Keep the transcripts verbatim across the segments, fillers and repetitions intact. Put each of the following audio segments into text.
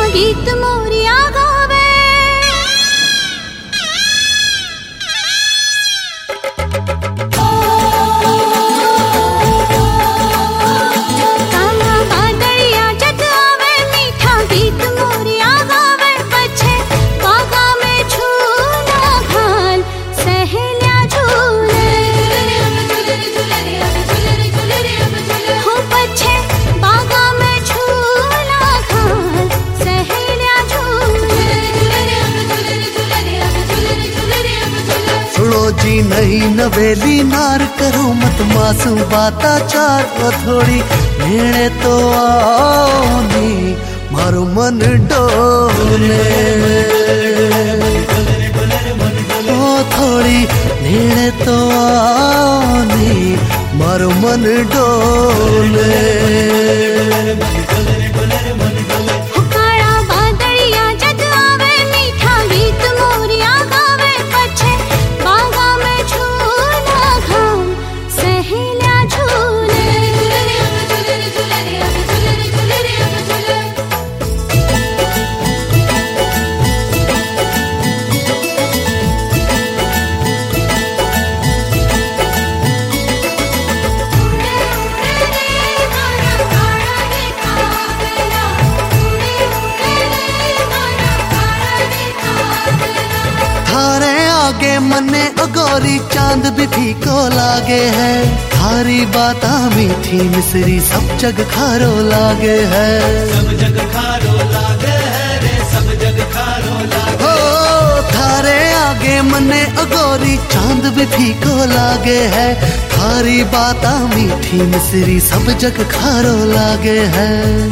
गीत मोरिया गावे। काला बादलिया जद आवे मीठा गीत मोरिया गावे। पछे बागा में झूला घाल सहेलिया झूले। हो पछे बागा में झूला घाल सहेलिया झूले। सुनो जी नई नवेली नार करो मत मासूम बाता चार ओ थोड़ी नेड़े तो आओ नी मारो मन डोले। ओ थोड़ी नेड़े तो आओ नी मारो मन डोले। काला बादलिया जद आवे मीठा गीत मोरिया गावे। पछे बागा में झूला घाल सहेलिया झूले। थारे आगे मन्ने अगोरी चांद भी फीको लागे है। थारी बाता मीठी मिसरी सब जग खारो लागे है। सब जग खारो लागे है रे, सब जग खारो लागे। हो थारे आगे मन्ने अगोरी चांद भी फीको लागे है। थारी बाता मीठी मिसरी सब जग खारो लागे है।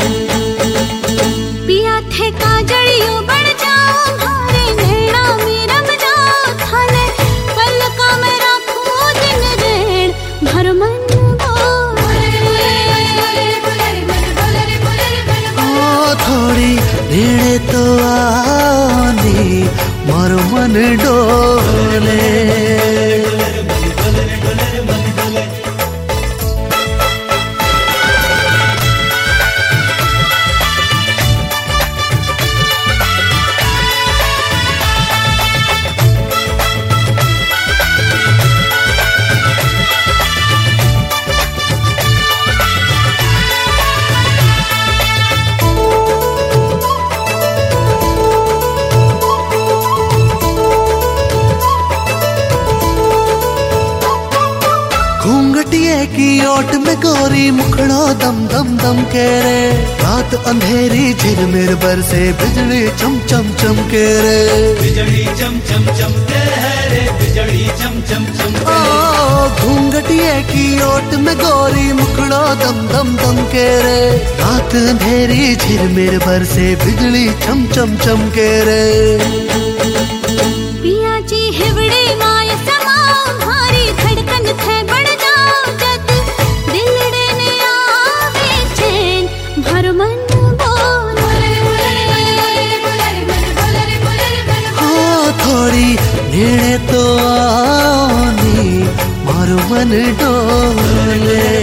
पिया थे काजड़ियों बन जाओ घरे नैना में रम जाओ। थाने पलका में रखूं दिन रेण भर मन बोले। ओ थोड़ी नेड़े तो आओ नी मारो मन डोले। घूंघटिए की ओट में गोरी मुखड़ो दम दम दम के रे। रात अंधेरी झिरमिर बरसे बिजली चम चम चम के रे। बिजली चम चम चमके है रे, बिजली चम चम चमके। ओ घूंघटिए की ओट में गोरी मुखड़ो दम दम दम के रे। रात अंधेरी झिरमिर बरसे बिजली चम चम चम के रे। पिया जी हिवड़े माय समाओ भारी धड़कन थे बढ़ जाओ। जद दिलड़े ने आवे चैन भर मन बोले। हो थोड़ी नेड़े तो आओ नी मारो मन डोले।